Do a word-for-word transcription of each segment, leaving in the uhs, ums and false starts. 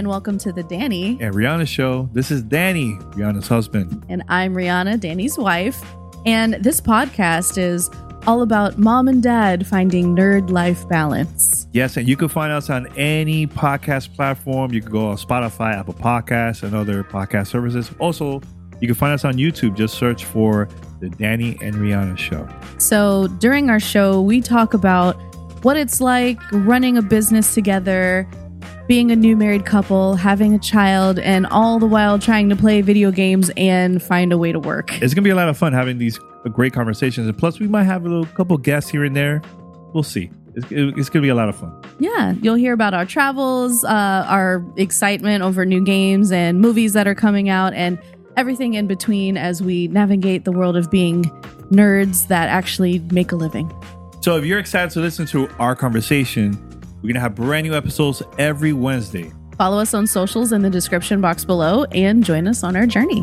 welcome to the Danny and Rihanna show. This is Danny, Rihanna's husband. And I'm Rihanna, Danny's wife. And this podcast is all about mom and dad finding nerd life balance. Yes, and you can find us on any podcast platform. You can go on Spotify, Apple Podcasts, and other podcast services. Also, you can find us on YouTube. Just search for the Danny and Rihanna show. So during our show, we talk about what it's like running a business together, being a new married couple, having a child, and all the while trying to play video games and find a way to work. It's going to be a lot of fun having these great conversations. And plus, we might have a little couple guests here and there. We'll see. It's, it's going to be a lot of fun. Yeah. You'll hear about our travels, uh, our excitement over new games and movies that are coming out, and everything in between as we navigate the world of being nerds that actually make a living. So if you're excited to listen to our conversation, we're going to have brand new episodes every Wednesday. Follow us on socials in the description box below and join us on our journey.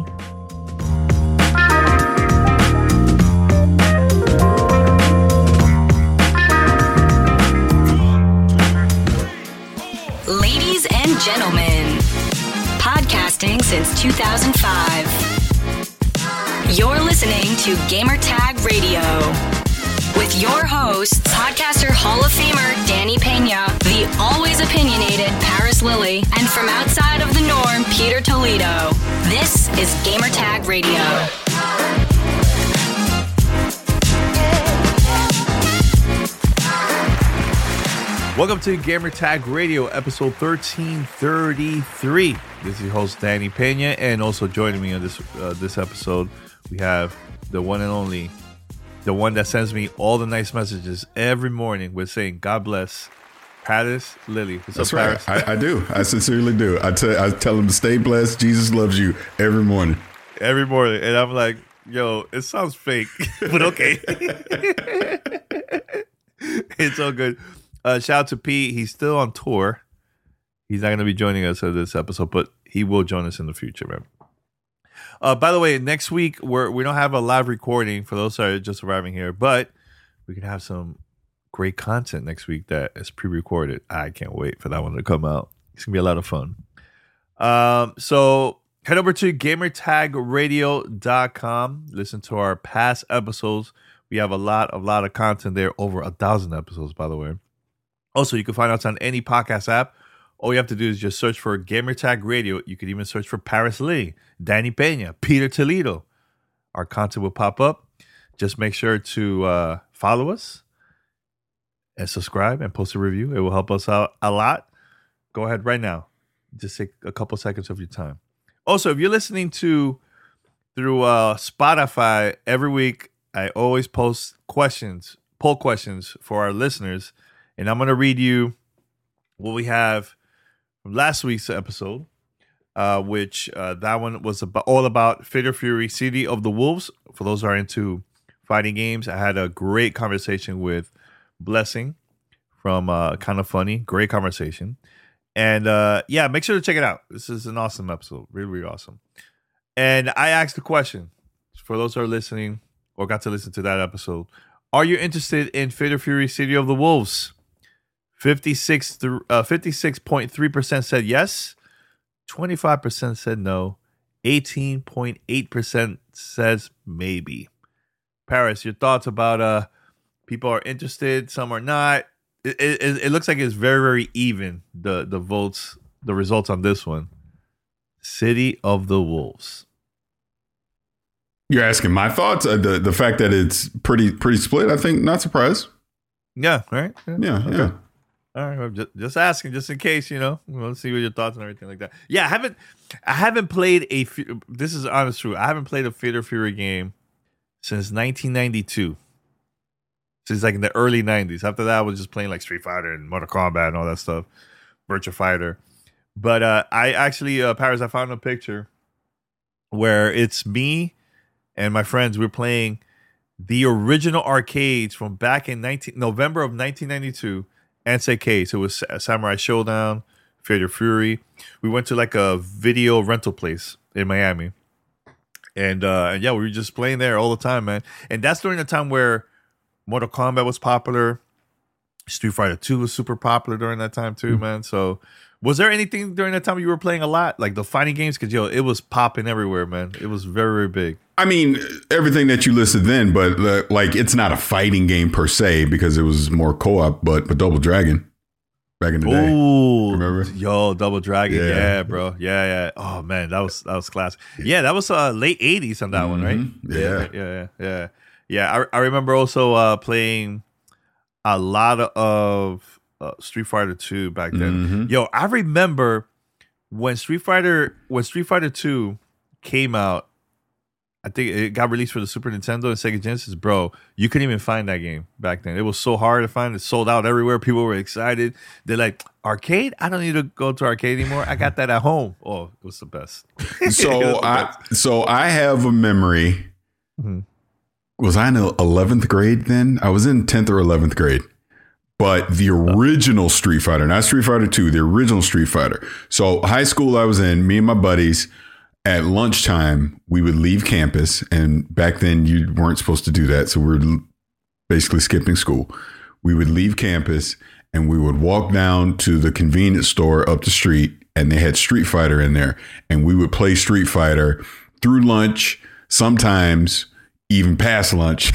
Ladies and gentlemen, podcasting since two thousand five. You're listening to Gamertag Radio. With your hosts, podcaster Hall of Famer Danny Pena, the always opinionated Paris Lilly, and from outside of the norm, Peter Toledo. This is Gamertag Radio. Welcome to Gamertag Radio, episode thirteen thirty-three. This is your host, Danny Pena, and also joining me on this uh, this episode, we have the one and only, the one that sends me all the nice messages every morning with saying, God bless, Paris Lilly. What's That's up, right. Paris? I, I do. I sincerely do. I tell I tell them to stay blessed. Jesus loves you every morning. Every morning. And I'm like, yo, it sounds fake, but okay. It's all good. Uh, shout out to Pete. He's still on tour. He's not going to be joining us for this episode, but he will join us in the future, man. Uh, by the way, next week, we're, we don't have a live recording for those that are just arriving here, but we can have some great content next week that is pre-recorded. I can't wait for that one to come out. It's going to be a lot of fun. Um, so head over to gamertag radio dot com. Listen to our past episodes. We have a lot, a lot of content there, over a thousand episodes, by the way. Also, you can find us on any podcast app. All you have to do is just search for Gamertag Radio. You can even search for Paris Lee, Danny Pena, Peter Toledo. Our content will pop up. Just make sure to uh, follow us and subscribe and post a review. It will help us out a lot. Go ahead right now. Just take a couple seconds of your time. Also, if you're listening to through uh, Spotify, every week I always post questions, poll questions for our listeners. And I'm going to read you what we have from last week's episode, uh, which uh, that one was about, all about Fatal Fury City of the Wolves. For those who are into fighting games, I had a great conversation with Blessing from uh, Kind of Funny. Great conversation. And uh, yeah, make sure to check it out. This is an awesome episode. Really, really awesome. And I asked the question, for those who are listening or got to listen to that episode, are you interested in Fatal Fury City of the Wolves? fifty-six point three percent said yes. twenty-five percent said no. eighteen point eight percent says maybe. Paris, your thoughts about uh people are interested, some are not. It, it, it looks like it's very, very even, the, the votes, the results on this one. City of the Wolves. You're asking my thoughts? Uh, the the fact that it's pretty pretty split, I think, not surprised. Yeah, right? Yeah, Yeah, okay. yeah. All right, just, just asking, just in case, you know. We want to see what your thoughts and everything like that. Yeah, I haven't, I haven't played a. This is honest truth. I haven't played a Fatal Fury game since nineteen ninety-two. Since like in the early nineties. After that, I was just playing like Street Fighter and Mortal Kombat and all that stuff, Virtua Fighter. But uh, I actually, uh, Paris, I found a picture where it's me and my friends. We're playing the original arcades from back in nineteen November of nineteen ninety-two. N C K, so it was Samurai Showdown, Fatal Fury. We went to like a video rental place in Miami, and uh, and yeah, we were just playing there all the time, man. And that's during the time where Mortal Kombat was popular, Street Fighter two was super popular during that time too, mm-hmm. man. So Was there anything during that time you were playing a lot, like the fighting games? Because yo, it was popping everywhere, man. It was very, very big. I mean, everything that you listed then, but uh, like it's not a fighting game per se because it was more co-op. But but Double Dragon, back in the day, Ooh, remember? Yo, Double Dragon, Yeah. yeah. bro, yeah, yeah. Oh man, that was that was classic. Yeah, that was uh, late eighties on that one, right? Mhm. Yeah. yeah, yeah, yeah. Yeah, I I remember also uh, playing a lot of. Uh, Street Fighter two back then. Mhm. Yo, I remember when Street Fighter when Street Fighter two came out. I think it got released for the Super Nintendo and Sega Genesis. Bro, you couldn't even find that game back then. It was so hard to find. It sold out everywhere. People were excited. They're like, arcade? I don't need to go to arcade anymore. I got that at home. Oh, it was the best. It was So the I best. so I have a memory. Mhm. Was I in eleventh grade then? I was in tenth or eleventh grade. But the original Street Fighter, not Street Fighter two, the original Street Fighter. So high school I was in, me and my buddies, at lunchtime, we would leave campus. And back then you weren't supposed to do that. So we were basically skipping school. We would leave campus and we would walk down to the convenience store up the street. And they had Street Fighter in there. And we would play Street Fighter through lunch, sometimes even past lunch.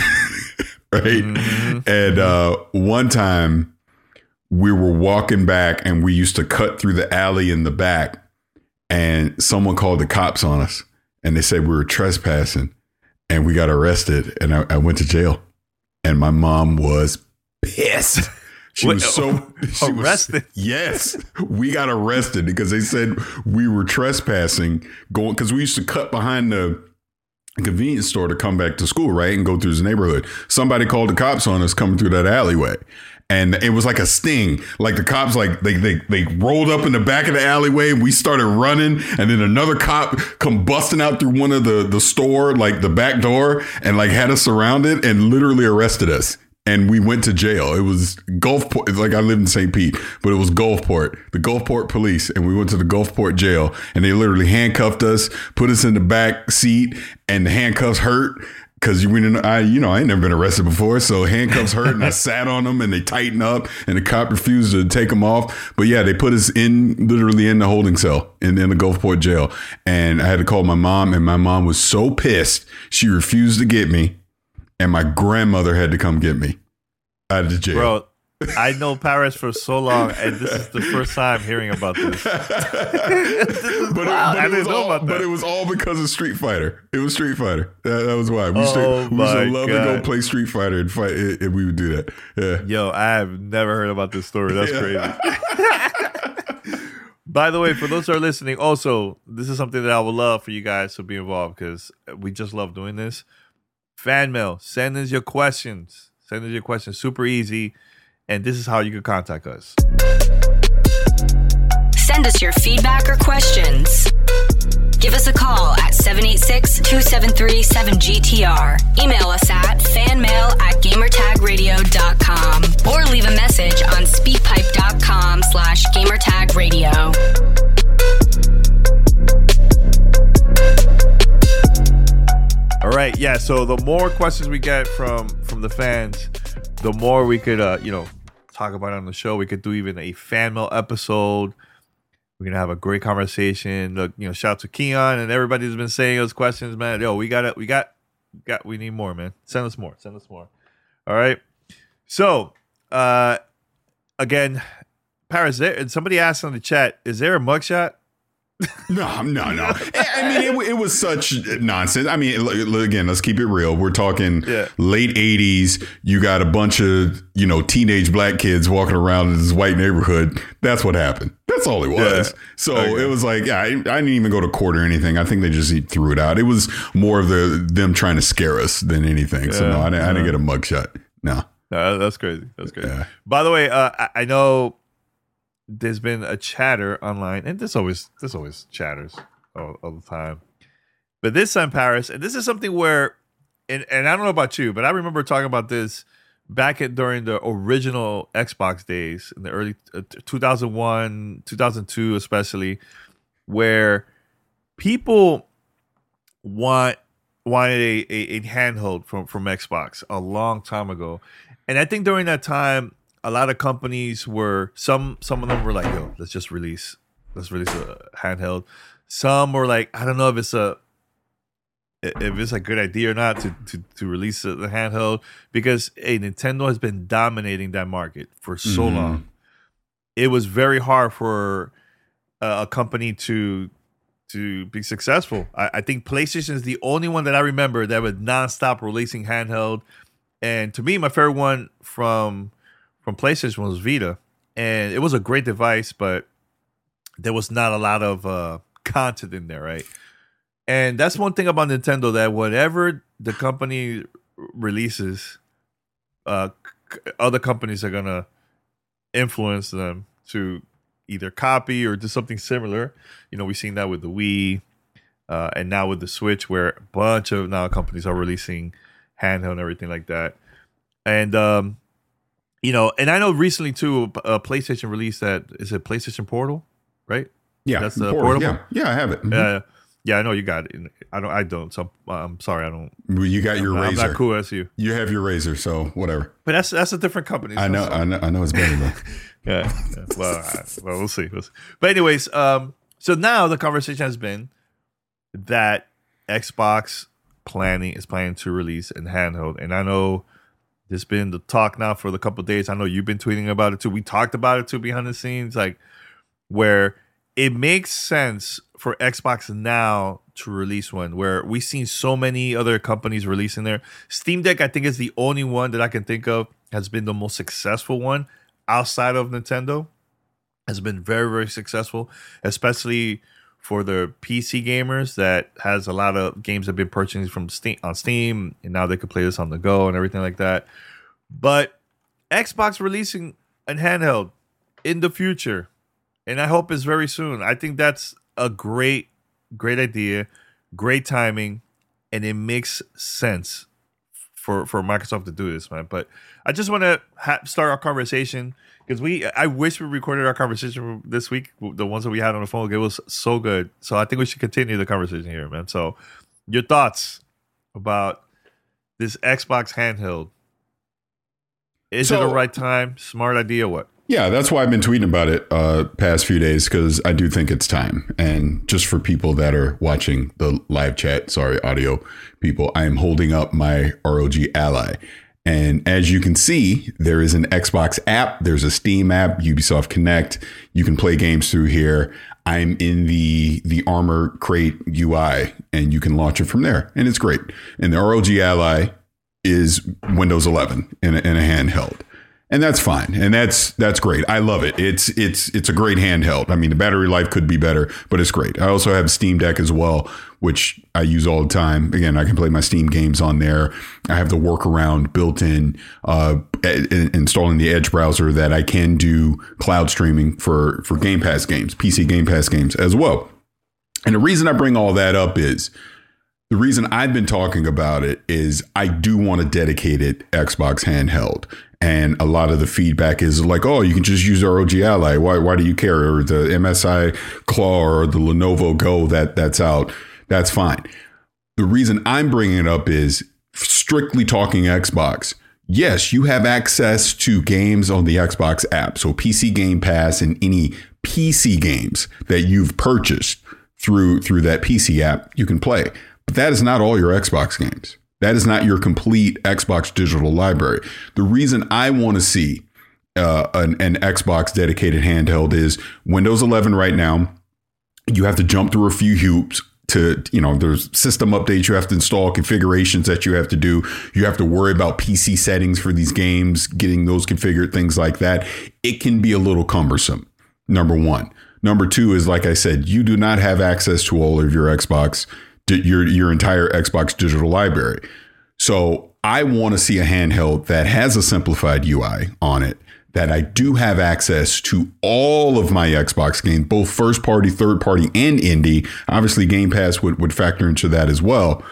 Right. Mhm. And uh, one time we were walking back and we used to cut through the alley in the back and someone called the cops on us and they said we were trespassing and we got arrested and I, I went to jail and my mom was pissed. She Wait, was so she was- arrested? yes, we got arrested because they said we were trespassing going because we used to cut behind the convenience store to come back to school, right? And go through the neighborhood. Somebody called the cops on us coming through that alleyway. And it was like a sting. Like the cops, like they they they rolled up in the back of the alleyway and we started running. And then another cop come busting out through one of the, the store, like the back door, and like had us surrounded and literally arrested us. And we went to jail. It was Gulfport. It's like I lived in Saint Pete, but it was Gulfport, the Gulfport police. And we went to the Gulfport jail and they literally handcuffed us, put us in the back seat, and the handcuffs hurt because you know, I, you know, I ain't never been arrested before. So handcuffs hurt and I sat on them and they tightened up and the cop refused to take them off. But yeah, they put us in literally in the holding cell in, in the Gulfport jail. And I had to call my mom and my mom was so pissed. She refused to get me. And my grandmother had to come get me out of the jail. Bro, I know Paris for so long, and this is the first time hearing about this. but Wow, it, but, I it didn't was know all, about that. but it was all because of Street Fighter. It was Street Fighter. That, that was why. We used, Oh to, we used my to love to go God. play Street Fighter and fight, and we would do that. Yeah. Yo, I have never heard about this story. That's Yeah. crazy. By the way, for those who are listening, also, this is something that I would love for you guys to be involved because we just love doing this. Fan mail. Send us your questions. Send us your questions. Super easy. And this is how you can contact us. Send us your feedback or questions. Give us a call at seven eight six, two seven three, seven G T R. Email us at fanmail at gamertagradio dot com or leave a message on speakpipe.com slash gamertagradio. All right. Yeah. So the more questions we get from from the fans, the more we could, uh, you know, talk about it on the show. We could do even a fan mail episode. We're gonna have a great conversation. Look, you know, shout out to Keon and everybody who's been saying those questions, man. Yo, we got it. We got, got. We need more, man. Send us more. Send us more. All right. So, uh, again, Paris. There, somebody asked on the chat, is there a mugshot? No, no, no. I mean, it, it was such nonsense. I mean, again, let's keep it real. We're talking Yeah. late eighties. You got a bunch of, you know, teenage black kids walking around in this white neighborhood. That's what happened. That's all it was. Yeah. So Okay. it was like, yeah, I, I didn't even go to court or anything. I think they just threw it out. It was more of the them trying to scare us than anything. So Yeah. no, I didn't, I didn't Yeah. get a mugshot. No. No, that's crazy. That's crazy. Yeah. By the way, uh, I, I know there's been a chatter online, and this always this always chatters all, all the time. But this time, Paris, and this is something where, and, and I don't know about you, but I remember talking about this back at during the original Xbox days in the early uh, two thousand one, two thousand two, especially, where people want wanted a, a, a handheld from, from Xbox a long time ago. And I think during that time, a lot of companies were, some some of them were like, yo, let's just release let's release a handheld. Some were like, I don't know if it's a if it's a good idea or not to to, to release the handheld, because hey, Nintendo has been dominating that market for so mm-hmm. long. It was very hard for uh, a company to to be successful. I, I think PlayStation is the only one that I remember that would nonstop releasing handheld. And to me, my favorite one from from PlayStation was Vita, and it was a great device, but there was not a lot of uh, content in there, right? And that's one thing about Nintendo, that whatever the company releases, uh, c- other companies are gonna influence them to either copy or do something similar. You know, we've seen that with the Wii, uh, and now with the Switch, where a bunch of now companies are releasing handheld and everything like that. And um, you know, and I know recently too, uh, PlayStation released that. Is it PlayStation Portal? Right? Yeah, that's the Portal. portable. Yeah, yeah, I have it. Mm-hmm. Uh, yeah, I know you got it. I don't. I don't. So I'm, I'm sorry. I don't. Well, you got your I'm, Razor. I'm not cool as you. You have your Razor, so whatever. But that's that's a different company. I know. So. I know. I know it's better though. yeah, yeah. Well, I, well, we'll see. we'll see. But anyways, um, so now the conversation has been that Xbox planning is planning to release in handheld, and I know there's been the talk now for the couple of days. I know you've been tweeting about it too. We talked about it too behind the scenes, like where it makes sense for Xbox now to release one, where we've seen so many other companies releasing there. Steam Deck, I think, is the only one that I can think of has been the most successful one outside of Nintendo. Has been very, very successful, especially for the P C gamers that has a lot of games that have been purchased from Steam on Steam, and now they can play this on the go and everything like that. But Xbox releasing a handheld in the future, and I hope it's very soon. I think that's a great, great idea, great timing, and it makes sense for, for Microsoft to do this, man. But I just want to ha- start our conversation because we, I wish we recorded our conversation this week. The ones that we had on the phone, it was so good. So I think we should continue the conversation here, man. So your thoughts about this Xbox handheld? Is so, it the right time? Smart idea? What? Yeah, that's why I've been tweeting about it uh past few days, because I do think it's time. And just for people that are watching the live chat, sorry, audio people, I am holding up my R O G Ally. And as you can see, there is an Xbox app. There's a Steam app, Ubisoft Connect. You can play games through here. I'm in the the Armor Crate U I, and you can launch it from there. And it's great. And the R O G Ally is Windows eleven in a, in a handheld. And that's fine. And that's that's great. I love it. It's it's it's a great handheld. I mean, the battery life could be better, but it's great. I also have Steam Deck as well, which I use all the time. Again, I can play my Steam games on there. I have the workaround built in, uh, installing the Edge browser, that I can do cloud streaming for, for Game Pass games, P C Game Pass games as well. And the reason I bring all that up is, the reason I've been talking about it is I do want a dedicated Xbox handheld. And a lot of the feedback is like, oh, you can just use R O G Ally. Why why do you care? Or the M S I Claw or the Lenovo Go that that's out. That's fine. The reason I'm bringing it up is, strictly talking Xbox. Yes, you have access to games on the Xbox app. So P C Game Pass and any P C games that you've purchased through through that P C app, you can play. But that is not all your Xbox games. That is not your complete Xbox digital library. The reason I want to see uh, an, an Xbox dedicated handheld is Windows eleven right now. You have to jump through a few hoops to, you know, there's system updates you have to install, configurations that you have to do. You have to worry about P C settings for these games, getting those configured, things like that. It can be a little cumbersome, number one. Number two is, like I said, you do not have access to all of your Xbox your your entire Xbox digital library. So I want to see a handheld that has a simplified U I on it, that I do have access to all of my Xbox games, both first party, third party, and indie. Obviously, Game Pass would, would factor into that as well.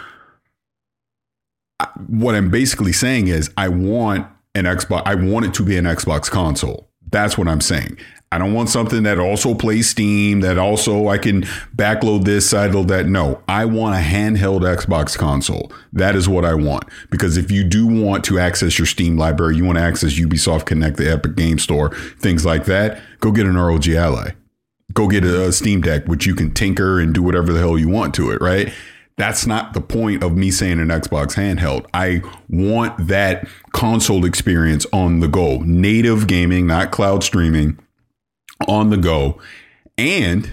What I'm basically saying is I want an Xbox. I want it to be an Xbox console. That's what I'm saying. I don't want something that also plays Steam, that also I can backload this, sideload that. No, I want a handheld Xbox console. That is what I want. Because if you do want to access your Steam library, you want to access Ubisoft Connect, the Epic Game Store, things like that, go get an R O G Ally. go get a Steam Deck, which you can tinker and do whatever the hell you want to it, right? That's not the point of me saying an Xbox handheld. I want that console experience on the go. Native gaming, not cloud streaming, on the go. And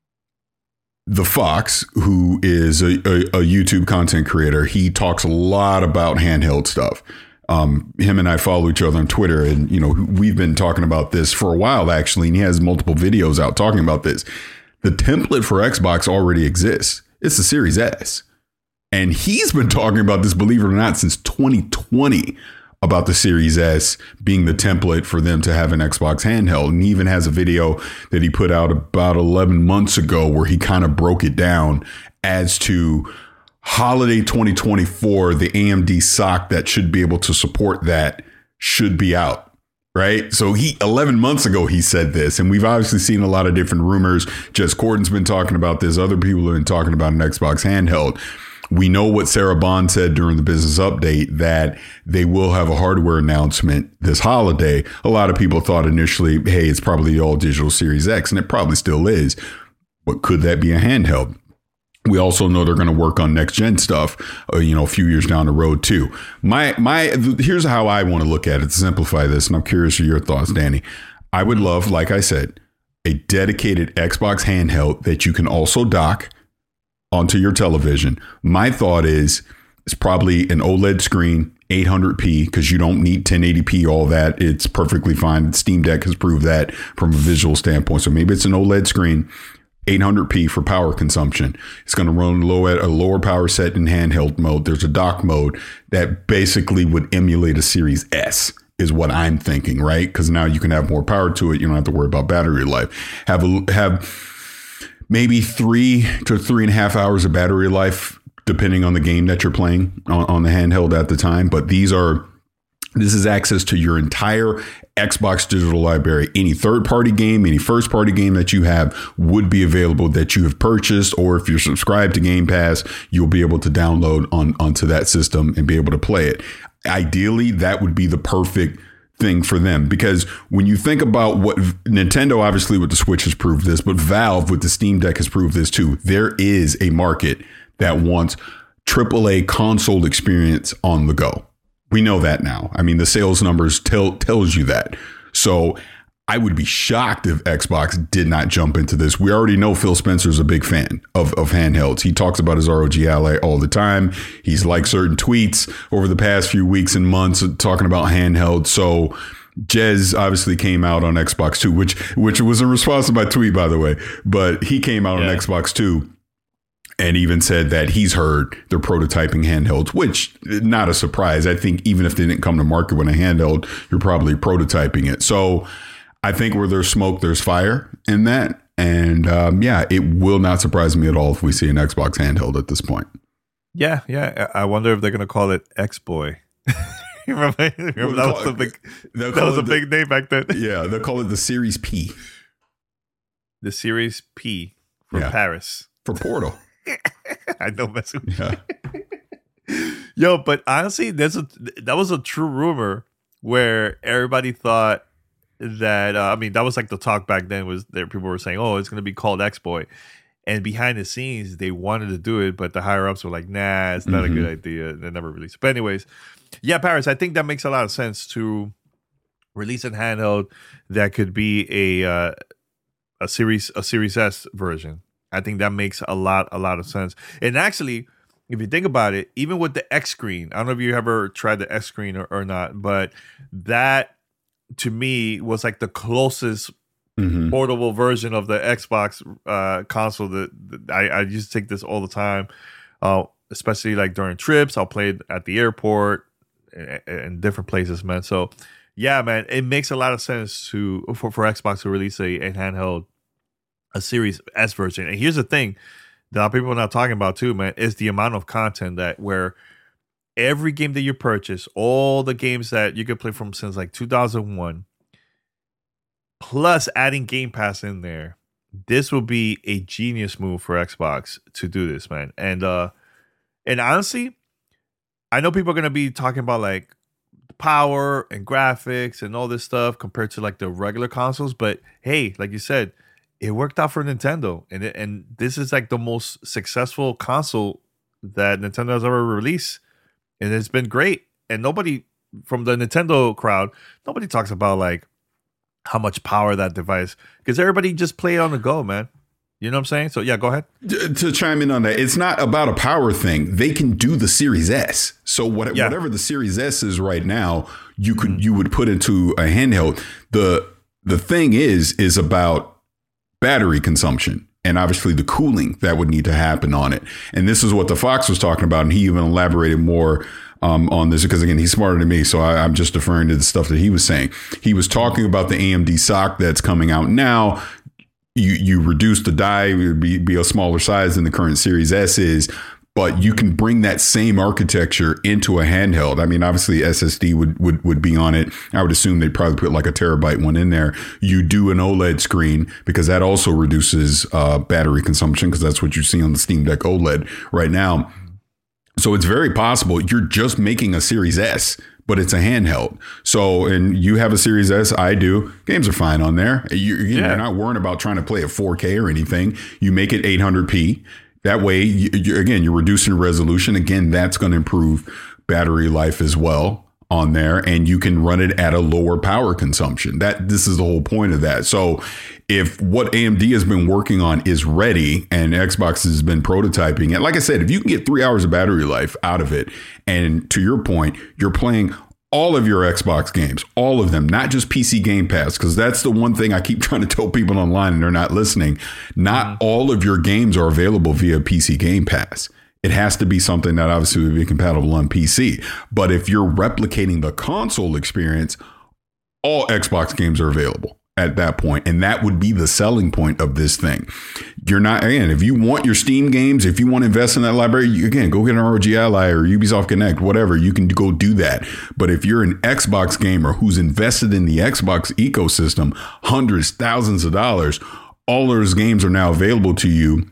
the Fox, who is a, a, a YouTube content creator, he talks a lot about handheld stuff. Um, him and I follow each other on Twitter, and you know we've been talking about this for a while actually, and he has multiple videos out talking about this. The template for Xbox already exists. It's the Series S, and he's been talking about this, believe it or not, since twenty twenty about the Series S being the template for them to have an Xbox handheld. And he even has a video that he put out about eleven months ago where he kind of broke it down as to holiday twenty twenty-four, the A M D S O C that should be able to support that should be out, right? So he eleven months ago, he said this, and we've obviously seen a lot of different rumors. Jez Corden's been talking about this. Other people have been talking about an Xbox handheld. We know what Sarah Bond said during the business update, that they will have a hardware announcement this holiday. A lot of people thought initially, hey, it's probably the all digital Series X, and it probably still is. But could that be a handheld? We also know they're going to work on next gen stuff, uh, you know, a few years down the road too. My my here's how I want to look at it to simplify this, and I'm curious of your thoughts, Danny. I would love, like I said, a dedicated Xbox handheld that you can also dock onto your television. My thought is it's probably an OLED screen, eight hundred p, because you don't need ten eighty p, all that. It's perfectly fine. Steam Deck has proved that from a visual standpoint. So maybe it's an OLED screen, eight hundred p for power consumption. It's going to run low at a lower power set in handheld mode. There's a dock mode that basically would emulate a Series S, is what I'm thinking, right? Because now you can have more power to it. You don't have to worry about battery life. Have a, have maybe three to three and a half hours of battery life, depending on the game that you're playing on, on the handheld at the time. But these are This is access to your entire Xbox digital library. Any third-party game, any first-party game that you have would be available that you have purchased, or if you're subscribed to Game Pass, you'll be able to download on onto that system and be able to play it. Ideally, that would be the perfect thing for them, because when you think about what Nintendo, obviously with the Switch has proved this, but Valve with the Steam Deck has proved this too. There is a market that wants triple A console experience on the go. We know that now. I mean, the sales numbers tell tells you that. So I would be shocked if Xbox did not jump into this. We already know Phil Spencer's a big fan of, of handhelds. He talks about his R O G Ally all the time. He's liked certain tweets over the past few weeks and months talking about handhelds. So Jez obviously came out on Xbox Two, which which was in response to my tweet, by the way. But he came out yeah. on Xbox Two. And even said that he's heard they're prototyping handhelds, which not a surprise. I think even if they didn't come to market with a handheld, you're probably prototyping it. So I think where there's smoke, there's fire in that. And um, yeah, it will not surprise me at all if we see an Xbox handheld at this point. Yeah, yeah. I wonder if they're going to call it X-Boy. remember, remember that was a big, that was a big the, name back then. Yeah, they'll call it the Series P. The Series P for yeah. Paris. For Portal. I don't mess with you. Yeah. Yo, but honestly, there's a that was a true rumor where everybody thought that uh, I mean that was like the talk back then, was there people were saying, oh, it's gonna be called X-Boy, and behind the scenes they wanted to do it, but the higher ups were like, nah, it's not mm-hmm. a good idea. They never released it. But anyways, yeah, Paris, I think that makes a lot of sense to release a handheld that could be a uh, a series a Series S version. I think that makes a lot, a lot of sense. And actually, if you think about it, even with the X screen, I don't know if you ever tried the X screen or, or not, but that to me was like the closest mm-hmm. portable version of the Xbox uh, console. That, that I, I used to take this all the time, uh, especially like during trips. I'll play it at the airport and, and different places, man. So yeah, man, it makes a lot of sense to for, for Xbox to release a, a handheld, a Series S version. And here's the thing that a lot of people are not talking about too, man, is the amount of content that where every game that you purchase, all the games that you could play from since like two thousand one, plus adding Game Pass in there, this will be a genius move for Xbox to do this, man. And uh, and honestly, I know people are gonna be talking about like power and graphics and all this stuff compared to like the regular consoles, but hey, like you said, it worked out for Nintendo, and it, and this is like the most successful console that Nintendo has ever released, and it's been great. And nobody from the Nintendo crowd, nobody talks about like how much power that device, because everybody just play it on the go, man. You know what I'm saying? So yeah, go ahead. To, to chime in on that, it's not about a power thing. They can do the Series S. So what, yeah. whatever the Series S is right now, you could mm-hmm. you would put into a handheld. The the thing is is about battery consumption and obviously the cooling that would need to happen on it. And this is what the Fox was talking about, and he even elaborated more um, on this because, again, he's smarter than me. So I, I'm just deferring to the stuff that he was saying. He was talking about the A M D S O C that's coming out now. You you reduce the die, it would be, be a smaller size than the current Series S is, but you can bring that same architecture into a handheld. I mean, obviously S S D would, would, would be on it. I would assume they'd probably put like a terabyte one in there. You do an OLED screen because that also reduces uh, battery consumption, because that's what you see on the Steam Deck OLED right now. So it's very possible you're just making a Series S, but it's a handheld. So, and you have a Series S, I do. Games are fine on there. You, you yeah. You're not worrying about trying to play at four K or anything. You make it eight hundred p. That way, you, you, again, you're reducing resolution. Again, that's going to improve battery life as well on there, and you can run it at a lower power consumption. That this is the whole point of that. So if what A M D has been working on is ready and Xbox has been prototyping, and like I said, if you can get three hours of battery life out of it, and to your point, you're playing all of your Xbox games, all of them, not just P C Game Pass, because that's the one thing I keep trying to tell people online and they're not listening. Not mm-hmm. all of your games are available via P C Game Pass. It has to be something that obviously would be compatible on P C. But if you're replicating the console experience, all Xbox games are available at that point. And that would be the selling point of this thing. You're not, again, if you want your Steam games, if you want to invest in that library, you, again, go get an R O G Ally or Ubisoft Connect, whatever, you can go do that. But if you're an Xbox gamer who's invested in the Xbox ecosystem, hundreds, thousands of dollars, all those games are now available to you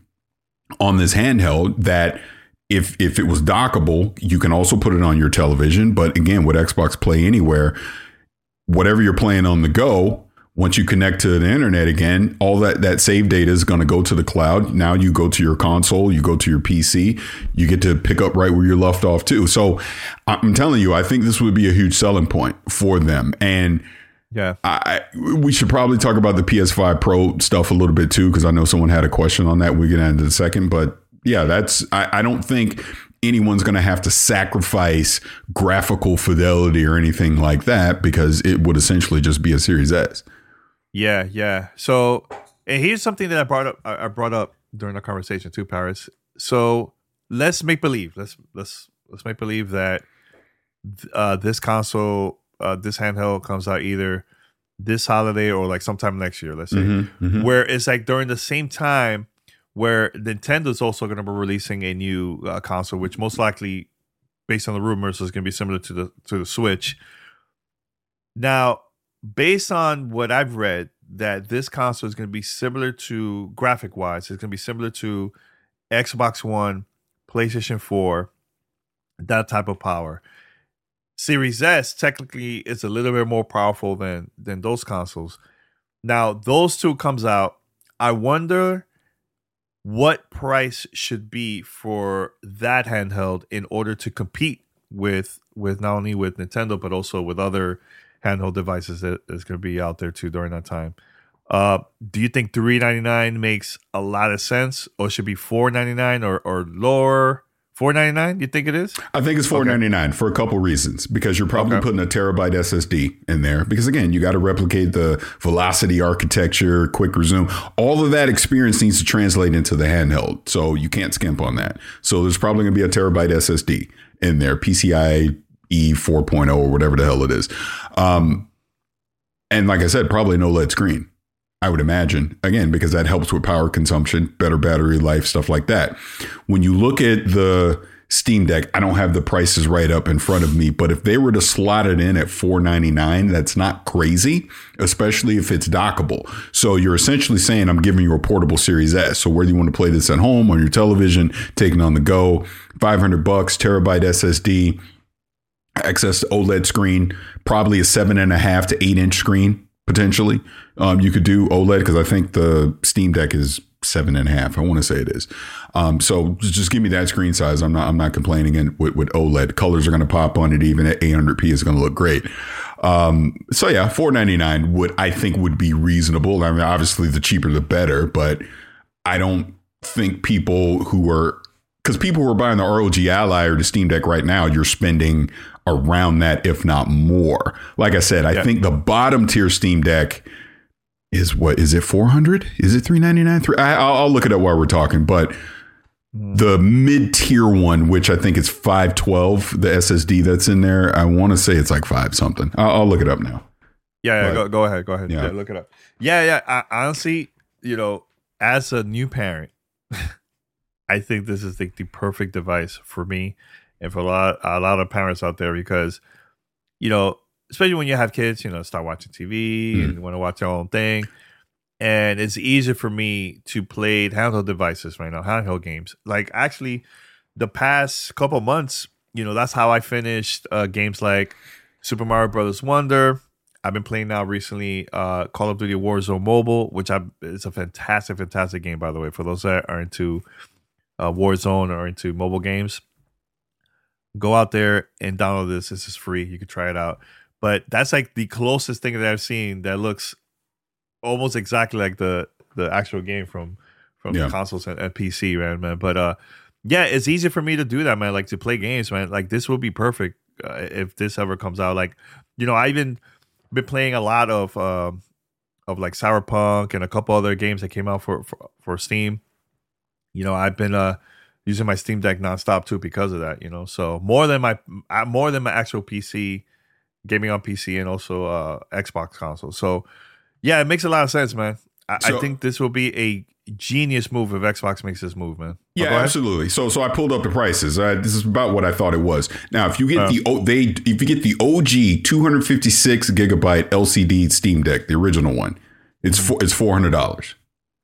on this handheld that If if it was dockable, you can also put it on your television. But again, with Xbox Play Anywhere, whatever you're playing on the go, once you connect to the internet again, all that, that save data is going to go to the cloud. Now you go to your console, you go to your P C, you get to pick up right where you left off too. So I'm telling you, I think this would be a huge selling point for them. And yeah, I, we should probably talk about the P S five Pro stuff a little bit too, because I know someone had a question on that. We'll get into it in a second, but yeah, that's, I, I don't think anyone's going to have to sacrifice graphical fidelity or anything like that, because it would essentially just be a Series S. Yeah, yeah. So, and here's something that I brought up. I brought up during the conversation too, Paris. So let's make believe. Let's let's let's make believe that uh, this console, uh, this handheld, comes out either this holiday or like sometime next year. Let's say, mm-hmm, mm-hmm. where it's like during the same time where Nintendo's also going to be releasing a new uh, console, which most likely, based on the rumors, is going to be similar to the to the Switch. Now, based on what I've read, that this console is going to be similar to, graphic-wise, it's going to be similar to Xbox One, PlayStation four, that type of power. Series S technically is a little bit more powerful than than those consoles. Now, those two comes out. I wonder what price should be for that handheld in order to compete with with not only with Nintendo but also with other handheld devices that is going to be out there too during that time. Uh, do you think three ninety-nine makes a lot of sense, or should be four ninety-nine or or lower? four ninety-nine? You think it is? I think it's four ninety-nine okay. for a couple reasons, because you're probably okay. putting a terabyte S S D in there, because again, you got to replicate the velocity architecture, quick resume. All of that experience needs to translate into the handheld, so you can't skimp on that. So there's probably going to be a terabyte S S D in there, PCIe four point oh or whatever the hell it is. Um, and like I said, probably an OLED screen, I would imagine, again, because that helps with power consumption, better battery life, stuff like that. When you look at the Steam Deck, I don't have the prices right up in front of me, but if they were to slot it in at four ninety-nine, that's not crazy, especially if it's dockable. So you're essentially saying, I'm giving you a portable Series S. So whether you want to play this at home, on your television, taking on the go, five hundred bucks, terabyte S S D, access to OLED screen, probably a seven and a half to eight inch screen, potentially. Um, you could do OLED because I think the Steam Deck is seven and a half. I want to say it is. Um, so just give me that screen size. I'm not. I'm not complaining. And with, with OLED, colors are going to pop on it. Even at eight hundred p, it's going to look great. Um, so yeah, four ninety-nine would I think would be reasonable. I mean, obviously the cheaper the better, but I don't think people who are because people who are buying the R O G Ally or the Steam Deck right now, you're spending around that, if not more. Like I said, I yeah. think the bottom tier Steam Deck is what is it four hundred? Is it three ninety-nine? Three, I, I'll, I'll look it up while we're talking, but the mid tier one, which I think is five twelve, the S S D that's in there, I want to say it's like five something. I'll, I'll look it up now. Yeah, yeah but, go, go ahead. Go ahead. Yeah. yeah, look it up. Yeah, yeah. I, honestly, you know, as a new parent, I think this is the, the perfect device for me and for a lot, a lot of parents out there because, you know, especially when you have kids, you know, start watching T V mm. and you want to watch their own thing. And it's easier for me to play handheld devices right now, handheld games. Like actually, the past couple months, you know, that's how I finished uh, games like Super Mario Brothers Wonder. I've been playing now recently uh, Call of Duty Warzone Mobile, which I it's a fantastic, fantastic game, by the way, for those that are into uh, Warzone or into mobile games. Go out there and download this. This is free. You can try it out. But that's like the closest thing that I've seen that looks almost exactly like the the actual game from from yeah. the consoles and, and P C, man, man. But uh, yeah, it's easy for me to do that, man. Like to play games, man. Like this would be perfect uh, if this ever comes out. Like, you know, I even been playing a lot of uh, of like Cyberpunk and a couple other games that came out for for, for Steam. You know, I've been uh using my Steam Deck nonstop too because of that. You know, so more than my more than my actual P C gaming on P C and also uh, Xbox console. So. Yeah, it makes a lot of sense, man. I, so, I think this will be a genius move if Xbox makes this move, man. Yeah, oh, absolutely. So, so I pulled up the prices. Uh, this is about what I thought it was. Now, if you get uh, the o, they if you get the O G two fifty-six gigabyte L C D Steam Deck, the original one, it's mm-hmm. for, it's four hundred dollars.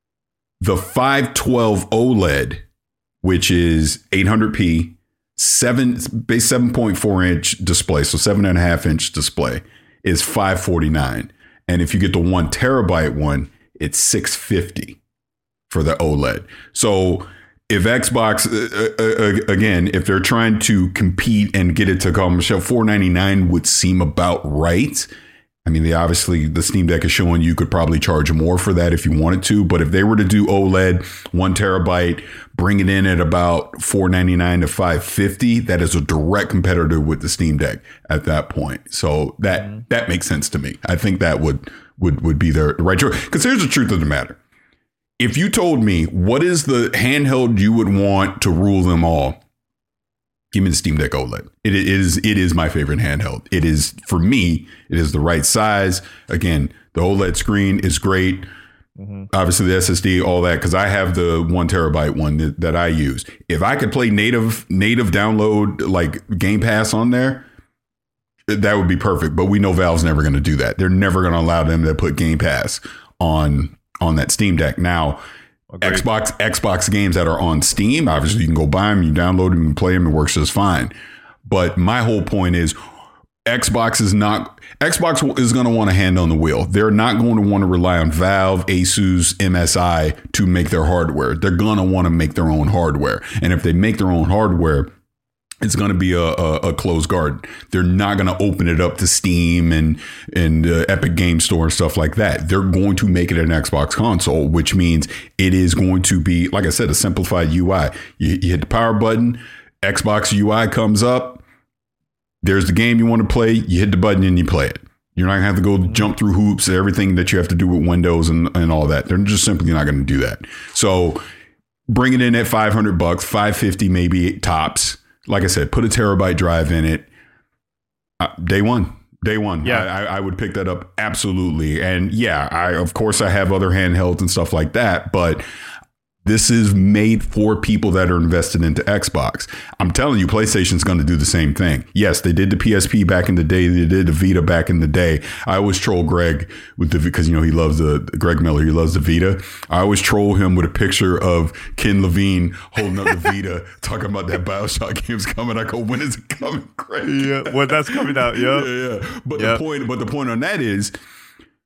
The five twelve OLED, which is eight hundred p, seven base seven point four inch display, so seven and a half inch display, is five forty-nine. And if you get the one terabyte one, it's six fifty for the OLED. So if Xbox, uh, uh, again, if they're trying to compete and get it to come, four ninety-nine would seem about right. I mean, they obviously, the Steam Deck is showing you could probably charge more for that if you wanted to. But if they were to do OLED, one terabyte, bring it in at about four ninety-nine to five fifty, that is a direct competitor with the Steam Deck at that point. So that mm-hmm. that makes sense to me. I think that would would would be the right choice. Because here's the truth of the matter. If you told me what is the handheld you would want to rule them all, give me the Steam Deck OLED. It is it is my favorite handheld. It is, for me, it is the right size. Again, the OLED screen is great. Mm-hmm. Obviously, the S S D, all that, because I have the one terabyte one that, that I use. If I could play native native download like Game Pass on there, that would be perfect. But we know Valve's never going to do that. They're never going to allow them to put Game Pass on on that Steam Deck. Now, Agreed. Xbox Xbox games that are on Steam, obviously you can go buy them, you download them, you play them, it works just fine. But my whole point is Xbox is not Xbox is going to want a hand on the wheel. They're not going to want to rely on Valve, Asus, M S I to make their hardware. They're going to want to make their own hardware. And if they make their own hardware, it's going to be a, a, a closed garden. They're not going to open it up to Steam and and uh, Epic Game Store and stuff like that. They're going to make it an Xbox console, which means it is going to be, like I said, a simplified U I. You, you hit the power button, Xbox U I comes up. There's the game you want to play. You hit the button and you play it. You're not going to have to go jump through hoops, everything that you have to do with Windows and, and all that. They're just simply not going to do that. So bring it in at five hundred bucks, five fifty maybe tops. Like I said, put a terabyte drive in it. Uh, day one, day one. Yeah, I, I would pick that up. Absolutely. And yeah, I, of course I have other handhelds and stuff like that, but this is made for people that are invested into Xbox. I'm telling you, PlayStation's going to do the same thing. Yes, they did the P S P back in the day. They did the Vita back in the day. I always troll Greg with the, because, you know, he loves the, Greg Miller, he loves the Vita. I always troll him with a picture of Ken Levine holding up the Vita, talking about that BioShock game's coming. I go, when is it coming, Greg? Yeah, when that's coming out, yeah. yeah, yeah. But yep. the point, but the point on that is,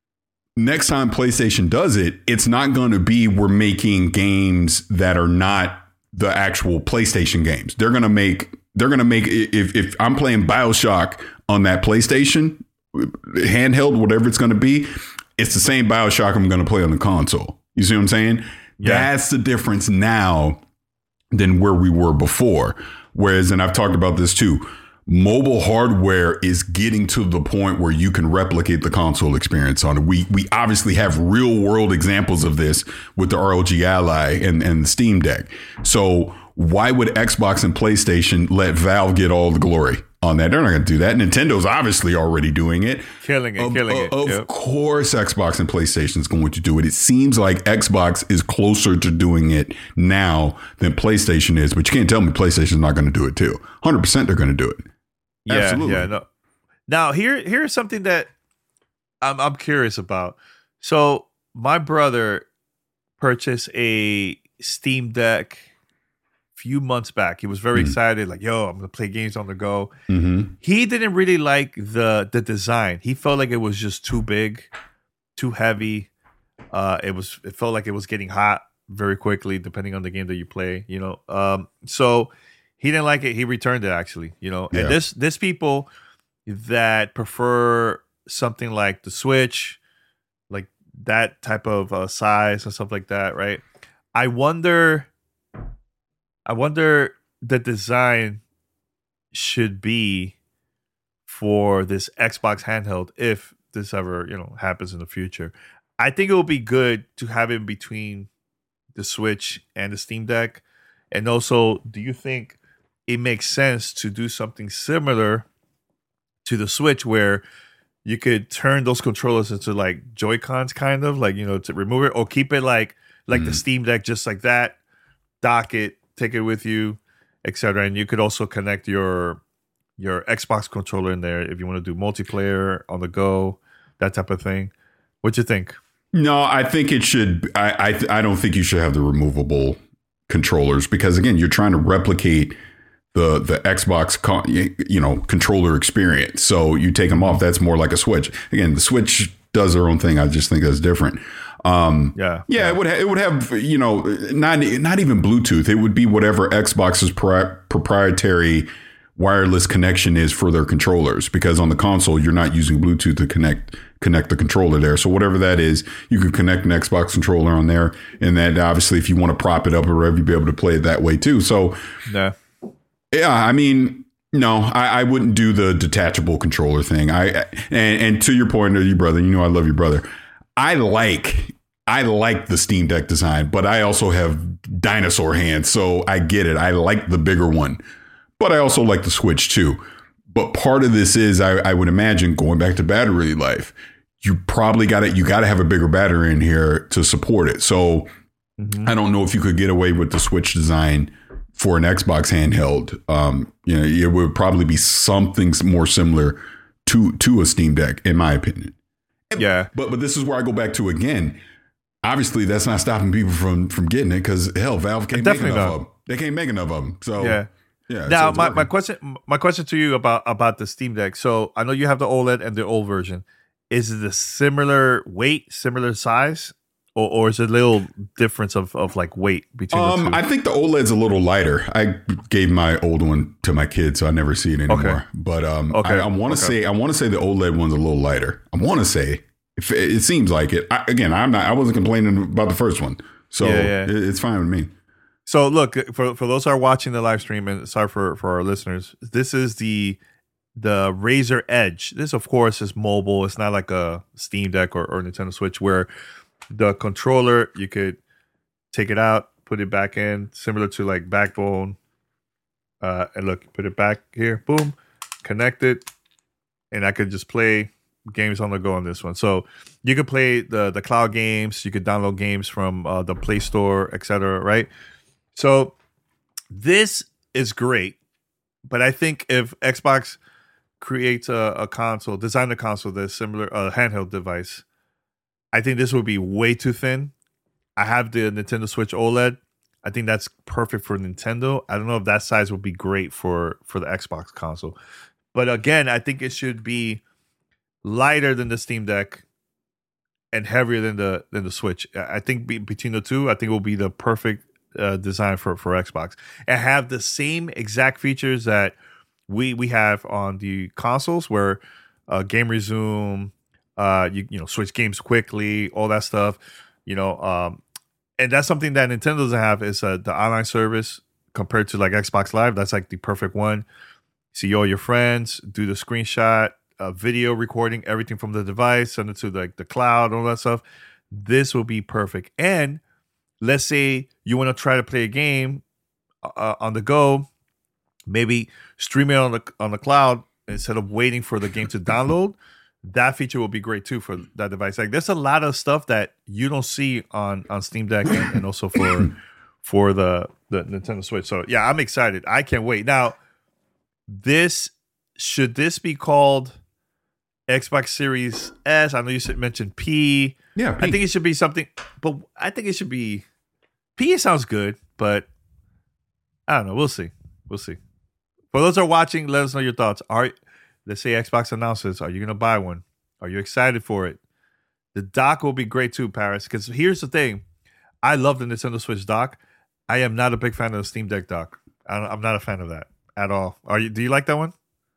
next time PlayStation does it, it's not going to be we're making games that are not the actual PlayStation games. They're going to make they're going to make if if I'm playing BioShock on that PlayStation handheld, whatever it's going to be, it's the same BioShock I'm going to play on the console. You see what I'm saying? Yeah. That's the difference now than where we were before. Whereas, and I've talked about this too, mobile hardware is getting to the point where you can replicate the console experience on it. We we obviously have real world examples of this with the R O G Ally and, and the Steam Deck. So why would Xbox and PlayStation let Valve get all the glory on that? They're not going to do that. Nintendo's obviously already doing it. Killing it, of, killing of, it. Of yep. course, Xbox and PlayStation is going to do it. It seems like Xbox is closer to doing it now than PlayStation is, but you can't tell me PlayStation's not going to do it too. one hundred percent they're going to do it. Yeah, Absolutely. yeah. No. Now, here, here's something that I'm, I'm curious about. So, my brother purchased a Steam Deck a few months back. He was very mm. excited, like, "Yo, I'm gonna play games on the go." Mm-hmm. He didn't really like the the design. He felt like it was just too big, too heavy. Uh, it was. It felt like it was getting hot very quickly, depending on the game that you play. You know, um, so. He didn't like it. He returned it, actually, you know. Yeah. And this this people that prefer something like the Switch, like that type of uh, size and stuff like that, right? I wonder, I wonder the design should be for this Xbox handheld if this ever, you know, happens in the future. I think it will be good to have it in between the Switch and the Steam Deck. And also, do you think it makes sense to do something similar to the Switch where you could turn those controllers into like Joy-Cons, kind of like, you know, to remove it, or keep it like like mm. the Steam Deck, just like that, dock it, take it with you, et cetera. And you could also connect your your Xbox controller in there if you want to do multiplayer on the go, that type of thing. What you think? No, I think it should. I I, I don't think you should have the removable controllers because, again, you're trying to replicate the the Xbox con, you know controller experience. So you take them off, that's more like a Switch. Again, the Switch does their own thing. I just think that's different. Um, yeah, yeah, yeah, it would ha- it would have you know not not even Bluetooth. It would be whatever Xbox's pri- proprietary wireless connection is for their controllers, because on the console you're not using Bluetooth to connect connect the controller there. So whatever that is, you can connect an Xbox controller on there, and then obviously if you want to prop it up or whatever, you'll be able to play it that way too. So yeah. Yeah, I mean, no, I, I wouldn't do the detachable controller thing. I and, and to your point, or your brother, you know, I love your brother. I like I like the Steam Deck design, but I also have dinosaur hands, so I get it. I like the bigger one, but I also like the Switch too. But part of this is, I, I would imagine, going back to battery life, you probably got to you got to have a bigger battery in here to support it. So mm-hmm. I don't know if you could get away with the Switch design for an Xbox handheld. Um, you know, it would probably be something more similar to to a Steam Deck, in my opinion. Yeah, but but this is where I go back to again. Obviously, that's not stopping people from from getting it, because hell, Valve can't make enough of them. They can't make enough of them. So yeah, yeah. Now, so my, my question my question to you about about the Steam Deck. So I know you have the OLED and the old version. Is it a similar weight, similar size? Or, or is it a little difference of, of like weight between um, the two? I think the OLED's a little lighter. I gave my old one to my kids, so I never see it anymore. Okay. But um, okay. I, I want to okay. say I want to say the OLED one's a little lighter. I want to say if it, it seems like it. I, again, I'm not. I wasn't complaining about the first one, so yeah, yeah. It, it's fine with me. So look, for for those who are watching the live stream, and sorry for, for our listeners, this is the the Razer Edge. This, of course, is mobile. It's not like a Steam Deck or, or Nintendo Switch where the controller, you could take it out, put it back in, similar to like Backbone. Uh, and look, put it back here, boom, connect it, and I could just play games on the go on this one. So you could play the the cloud games, you could download games from uh, the Play Store, et cetera, right? So this is great, but I think if Xbox creates a, a console, design a console that's similar, a handheld device, I think this would be way too thin. I have the Nintendo Switch OLED. I think that's perfect for Nintendo. I don't know if that size would be great for, for the Xbox console. But again, I think it should be lighter than the Steam Deck and heavier than the than the Switch. I think be, between the two, I think it will be the perfect uh, design for, for Xbox and have the same exact features that we we have on the consoles, where uh, game resume, uh, you you know switch games quickly, all that stuff. You know, um, and that's something that Nintendo doesn't have is uh, the online service compared to like Xbox Live. That's like the perfect one. See all your friends, do the screenshot, uh, video recording, everything from the device, send it to like the cloud, all that stuff. This will be perfect. And let's say you want to try to play a game uh, on the go, maybe stream it on the on the cloud instead of waiting for the game to download. That feature will be great too for that device. Like there's a lot of stuff that you don't see on, on Steam Deck and, and also for for the, the Nintendo Switch. So yeah, I'm excited. I can't wait. Now, this should this be called Xbox Series S? I know you said, mentioned P. Yeah, P. I think it should be something, but I think it should be P. Sounds good, but I don't know. We'll see. We'll see. For those that are watching, let us know your thoughts. All right. Let's say Xbox announces, are you going to buy one? Are you excited for it? The dock will be great too, Paris, because here's the thing. I love the Nintendo Switch dock. I am not a big fan of the Steam Deck dock. I don't, I'm not a fan of that at all. Are you? Do you like that one?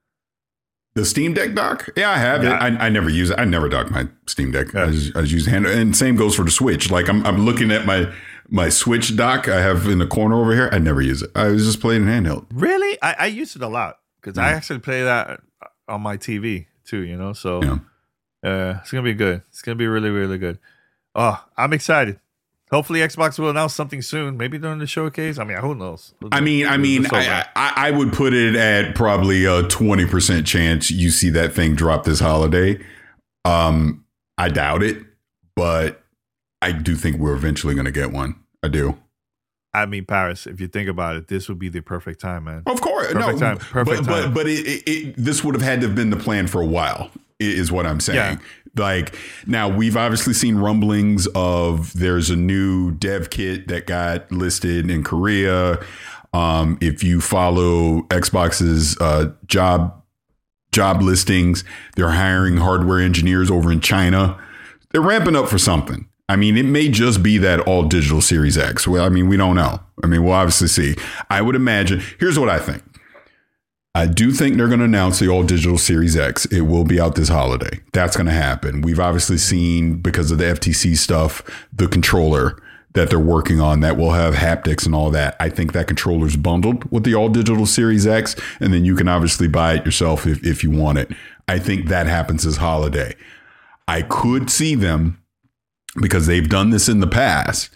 The Steam Deck dock? Yeah, I have Yeah. it. I, I never use it. I never dock my Steam Deck. Yeah. I, just, I just use hand. And same goes for the Switch. Like I'm, I'm looking at my my Switch dock I have in the corner over here. I never use it. I was just playing handheld. Really? I, I use it a lot because Yeah. I actually play that on my T V too, you know, so Yeah. uh, it's gonna be good. It's gonna be really, really good. Oh, I'm excited. Hopefully, Xbox will announce something soon. Maybe during the showcase. I mean, who knows? I mean, I mean, I, I, I would put it at probably a twenty percent chance you see that thing drop this holiday. Um, I doubt it, but I do think we're eventually going to get one. I do. I mean, Paris. If you think about it, this would be the perfect time, man. Of course, Perfect no, time. Perfect but, time. but but it, it, it this would have had to have been the plan for a while, i- is what I'm saying. Yeah. Like now, we've obviously seen rumblings of there's a new dev kit that got listed in Korea. Um, if you follow Xbox's uh, job job listings, they're hiring hardware engineers over in China. They're ramping up for something. I mean, it may just be that all digital Series X. Well, I mean, we don't know. I mean, we'll obviously see. I would imagine. Here's what I think. I do think they're going to announce the all digital Series X. It will be out this holiday. That's going to happen. We've obviously seen, because of the F T C stuff, the controller that they're working on that will have haptics and all that. I think that controller's bundled with the all digital Series X, and then you can obviously buy it yourself if, if you want it. I think that happens this holiday. I could see them, because they've done this in the past,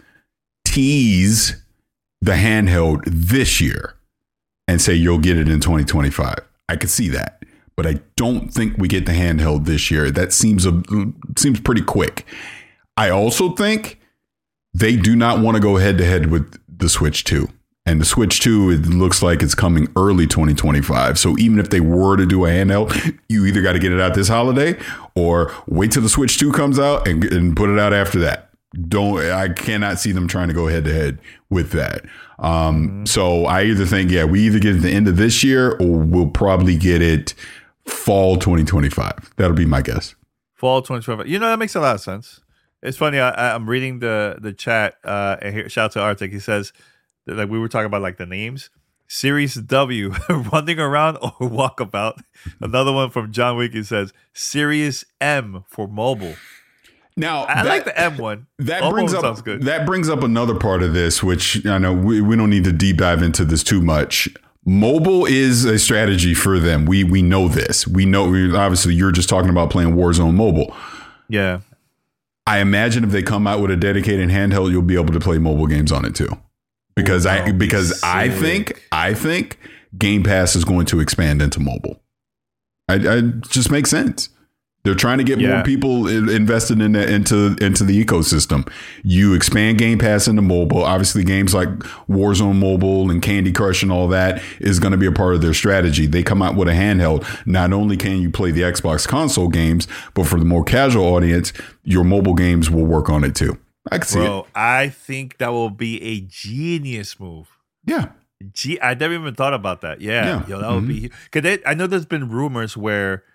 tease the handheld this year and say you'll get it in twenty twenty-five. I could see that, but I don't think we get the handheld this year. That seems a, seems pretty quick. I also think they do not want to go head to head with the Switch two. And the Switch two, it looks like it's coming early twenty twenty-five. So even if they were to do a handheld, you either got to get it out this holiday or wait till the Switch two comes out and, and put it out after that. Don't I cannot see them trying to go head to head with that. Um, mm-hmm. So I either think, yeah, we either get it at the end of this year or we'll probably get it fall twenty twenty-five. That'll be my guess. Fall twenty twenty-five. You know, that makes a lot of sense. It's funny. I, I'm reading the the chat. Uh, and here, shout out to Arctic. He says, like we were talking about like the names. Series W, running around or walkabout. Another one from John Wick says Series M for mobile. Now I that, like the M one. That Mobile brings up sounds good. That brings up another part of this, which I know we, we don't need to deep dive into this too much. Mobile is a strategy for them. We we know this. We know. We, obviously, you're just talking about playing Warzone mobile. Yeah. I imagine if they come out with a dedicated handheld, you'll be able to play mobile games on it too. Because Ooh, I because be I think I think Game Pass is going to expand into mobile. I, I it just makes sense. They're trying to get Yeah. more people in, invested in the, into into the ecosystem. You expand Game Pass into mobile. Obviously, games like Warzone Mobile and Candy Crush and all that is going to be a part of their strategy. They come out with a handheld. Not only can you play the Xbox console games, but for the more casual audience, your mobile games will work on it too. I can see Bro, it. I think that will be a genius move. Yeah. Gee, I never even thought about that. Yeah, Yeah. yo, that would Mhm. be because I know there's been rumors where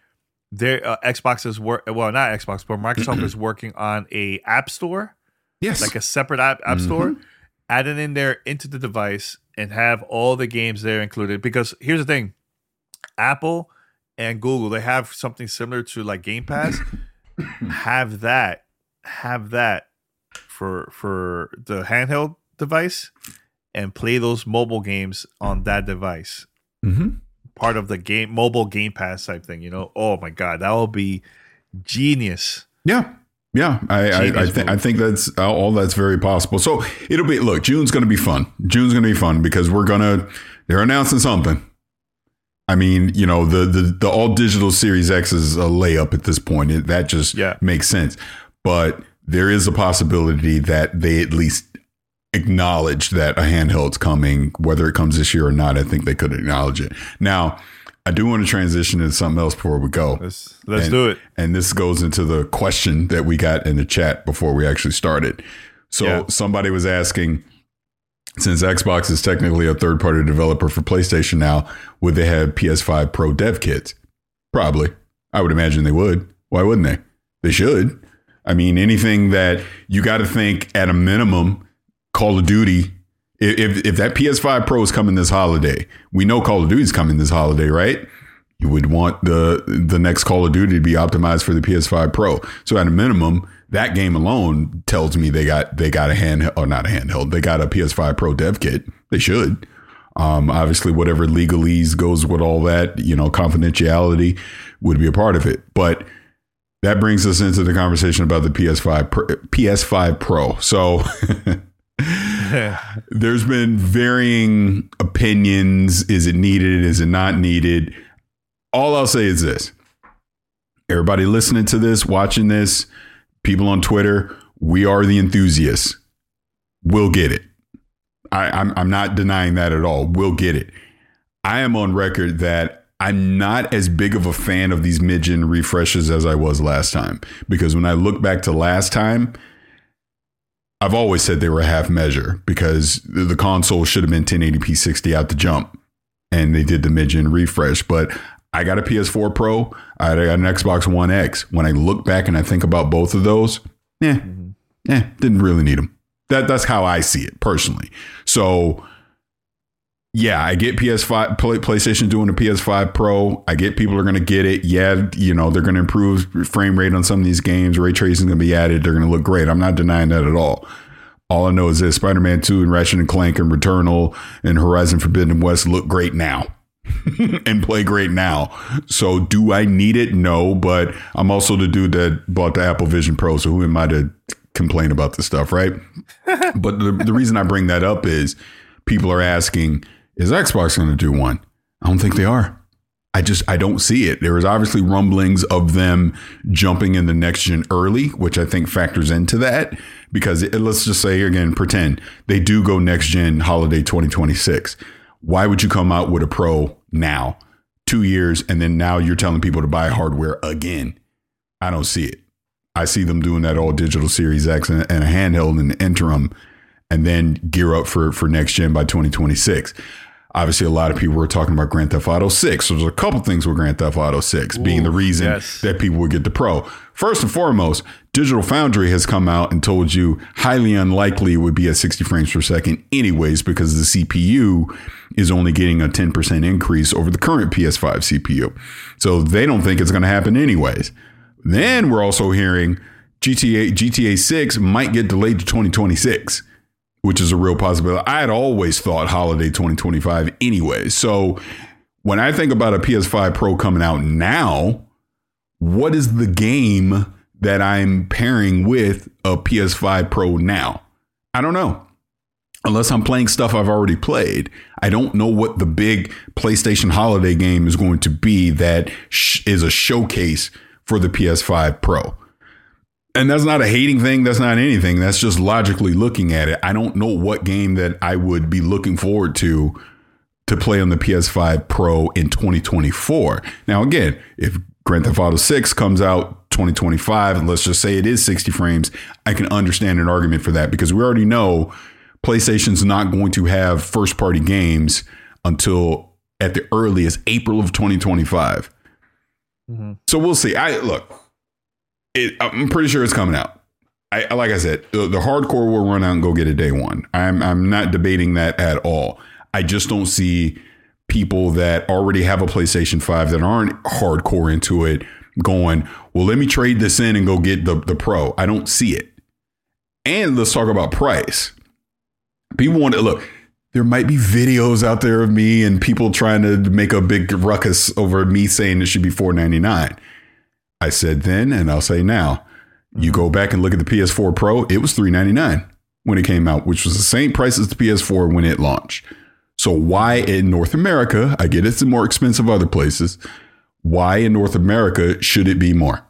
their uh, Xbox is work. Well, not Xbox, but Microsoft is working on a app store. Yes, like a separate app app mm-hmm. store. Add it in there into the device and have all the games there included. Because here's the thing, Apple and Google, they have something similar to like Game Pass. have that, have that for for the handheld device, and play those mobile games on that device. Mm-hmm. Part of the game mobile Game Pass type thing. You know, oh my god, that will be genius. Yeah. Yeah, I I, I, th- I think that's all that's very possible. So it'll be look, June's going to be fun. June's going to be fun because we're gonna they're announcing something. I mean, you know, the the the all digital Series X is a layup at this point. It, that just yeah. makes sense. But there is a possibility that they at least acknowledge that a handheld's coming, whether it comes this year or not. I think they could acknowledge it. Now, I do want to transition into something else before we go. Let's let's and, do it. And this goes into the question that we got in the chat before we actually started. So yeah. somebody was asking, since Xbox is technically a third-party developer for PlayStation now, would they have P S five Pro dev kits? Probably. I would imagine they would. Why wouldn't they? They should. I mean, anything that you got to think at a minimum, Call of Duty. If if that P S five Pro is coming this holiday, we know Call of Duty is coming this holiday, right? You would want the the next Call of Duty to be optimized for the P S five Pro. So at a minimum, that game alone tells me they got they got a hand or not a handheld. They got a P S five Pro dev kit. They should. Um, obviously, whatever legalese goes with all that, you know, confidentiality would be a part of it. But that brings us into the conversation about the P S five P S five Pro. So. There's been varying opinions. Is it needed? Is it not needed? All I'll say is this. Everybody listening to this, watching this, people on Twitter, we are the enthusiasts. We'll get it. I, I'm, I'm not denying that at all. We'll get it. I am on record that I'm not as big of a fan of these mid-gen refreshes as I was last time. Because when I look back to last time, I've always said they were a half measure because the console should have been ten eighty p sixty out the jump, and they did the mid-gen refresh. But I got a P S four Pro, I got an Xbox One X. When I look back and I think about both of those, eh, eh, didn't really need them. That that's how I see it personally. So yeah, I get P S five, PlayStation doing a P S five Pro. I get people are going to get it. Yeah, you know, they're going to improve frame rate on some of these games. Ray tracing is going to be added. They're going to look great. I'm not denying that at all. All I know is this: Spider-Man two and Ratchet and Clank and Returnal and Horizon Forbidden West look great now and play great now. So do I need it? No, but I'm also the dude that bought the Apple Vision Pro. So who am I to complain about this stuff, right? But the, the reason I bring that up is people are asking, is Xbox going to do one? I don't think they are. I just, I don't see it. There is obviously rumblings of them jumping in the next gen early, which I think factors into that because it, let's just say again, pretend they do go next gen holiday twenty twenty-six. Why would you come out with a Pro now, two years, and then now you're telling people to buy hardware again? I don't see it. I see them doing that all digital Series X and, and a handheld in the interim, and then gear up for, for next gen by twenty twenty-six. Obviously, a lot of people were talking about Grand Theft Auto six. So there's a couple things with Grand Theft Auto six Ooh, being the reason yes. that people would get the Pro. First and foremost, Digital Foundry has come out and told you highly unlikely it would be at sixty frames per second anyways, because the C P U is only getting a ten percent increase over the current P S five C P U. So they don't think it's going to happen anyways. Then we're also hearing G T A G T A six might get delayed to twenty twenty-six. Which is a real possibility. I had always thought holiday twenty twenty-five anyway. So when I think about a P S five Pro coming out now, what is the game that I'm pairing with a P S five Pro now? I don't know. Unless I'm playing stuff I've already played. I don't know what the big PlayStation holiday game is going to be that sh- is a showcase for the P S five Pro. And that's not a hating thing. That's not anything. That's just logically looking at it. I don't know what game that I would be looking forward to to play on the P S five Pro in twenty twenty-four. Now, again, if Grand Theft Auto six comes out twenty twenty-five, and let's just say it is sixty frames, I can understand an argument for that because we already know PlayStation's not going to have first party games until at the earliest April of twenty twenty-five. Mm-hmm. So we'll see. I look. It, I'm pretty sure it's coming out. I like I said, the, the hardcore will run out and go get it day one. I'm I'm not debating that at all. I just don't see people that already have a PlayStation five that aren't hardcore into it going, well, let me trade this in and go get the, the Pro. I don't see it. And let's talk about price. People want to look. There might be videos out there of me and people trying to make a big ruckus over me saying it should be four ninety-nine. I said then, and I'll say now, you go back and look at the P S four Pro, it was three ninety-nine when it came out, which was the same price as the P S four when it launched. So why in North America, I get it's more expensive other places, why in North America should it be more?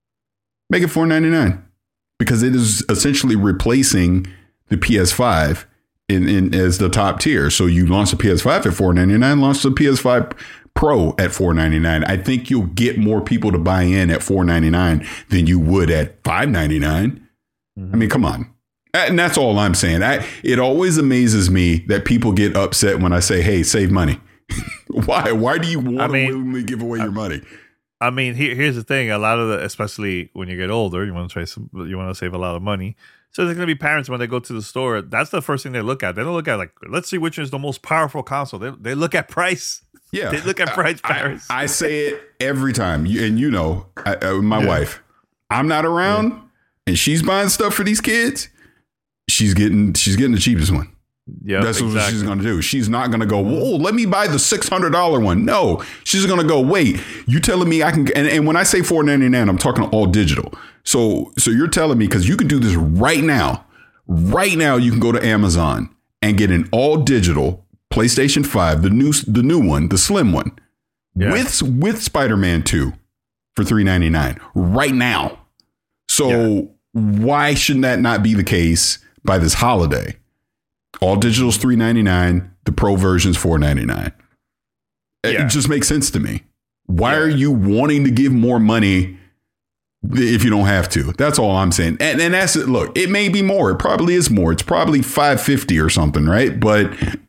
Make it four ninety-nine because it is essentially replacing the P S five in, in as the top tier. So you launch the P S five at four ninety-nine, launch the P S five Pro at four ninety-nine. I think you'll get more people to buy in at four ninety-nine than you would at five ninety-nine. Mm-hmm. I mean, come on. And that's all I'm saying. I, it always amazes me that people get upset when I say, hey, save money. Why? Why do you want I mean, to willingly give away I, your money? I mean, here, here's the thing. A lot of the, especially when you get older, you want to try some, you want to save a lot of money. So there's going to be parents when they go to the store. That's the first thing they look at. They don't look at like, let's see which is the most powerful console. They, they look at price. Yeah. They look at price, parents. I, I say it every time. You, and you know, I, uh, my yeah. wife, I'm not around yeah. and she's buying stuff for these kids. She's getting she's getting the cheapest one. Yeah, that's exactly. what she's going to do. She's not going to go, whoa, let me buy the six hundred dollars one. No, she's going to go, wait, you telling me I can. And, and when I say four ninety-nine, I'm talking all digital. So so you're telling me because you can do this right now. Right now, you can go to Amazon and get an all digital PlayStation five, the new the new one, the slim one, yeah. with with Spider-Man two for three ninety-nine right now. So yeah. why shouldn't that not be the case by this holiday? All digital's three ninety-nine, the Pro version's four ninety-nine. Yeah. It just makes sense to me. Why yeah. are you wanting to give more money if you don't have to? That's all I'm saying. And, and that's it. Look, it may be more. It probably is more. It's probably five fifty or something, right? But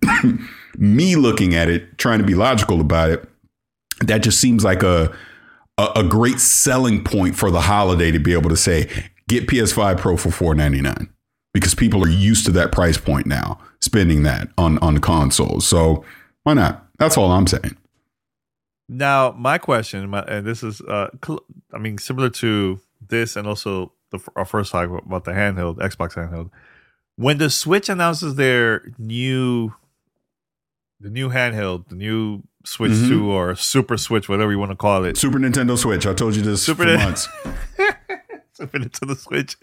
me looking at it, trying to be logical about it, that just seems like a, a a great selling point for the holiday to be able to say, get P S five Pro for four ninety-nine. Because people are used to that price point now, spending that on, on the consoles. So why not? That's all I'm saying. Now, my question, my, and this is, uh, cl- I mean, similar to this and also the, our first talk about the handheld, Xbox handheld. When the Switch announces their new, the new handheld, the new Switch mm-hmm. two or Super Switch, whatever you want to call it. Super Nintendo Switch. I told you this Super for N- months. Super Nintendo Switch.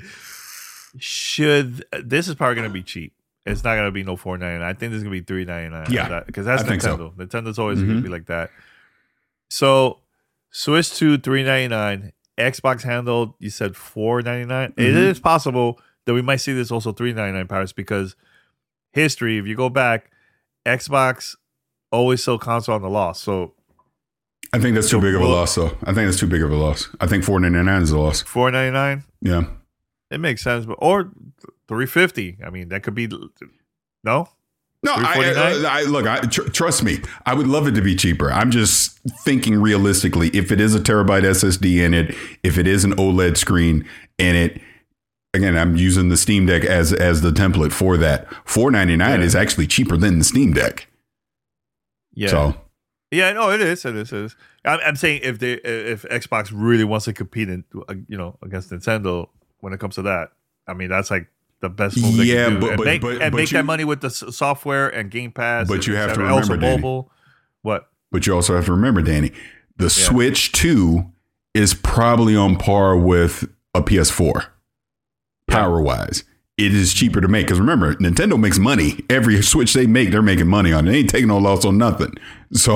Should this is probably going to be cheap. It's not going to be no four ninety-nine. I think this is going to be three ninety-nine. Yeah, because that, that's I Nintendo. So. Nintendo's always mm-hmm. going to be like that. So Switch two three ninety-nine. Xbox handled. You said four ninety-nine. Mm-hmm. It is possible that we might see this also three ninety-nine, Paris, because history. If you go back, Xbox always sold console on the loss. So I think that's too big of a loss. Though I think that's too big of a loss. I think four ninety-nine is a loss. four ninety-nine. Yeah. It makes sense, but or three fifty. I mean, that could be no. No, I, I, I look. I, tr- trust me. I would love it to be cheaper. I'm just thinking realistically. If it is a terabyte S S D in it, if it is an OLED screen in it, again, I'm using the Steam Deck as as the template for that. four ninety-nine yeah. is actually cheaper than the Steam Deck. Yeah. So. Yeah, no, it is. It is. It is. I'm, I'm saying if they if Xbox really wants to compete in, you know, against Nintendo. When it comes to that, I mean, that's like the best move they yeah, can do. But, and but, make, but, and but make you, that money with the s- software and Game Pass. But and, you have and to remember, Danny. Mobile. What? But you also have to remember, Danny, the yeah. Switch two is probably on par with a P S four, yeah. power-wise. It is cheaper to make. Because remember, Nintendo makes money. Every Switch they make, they're making money on it. They ain't taking no loss on nothing. So,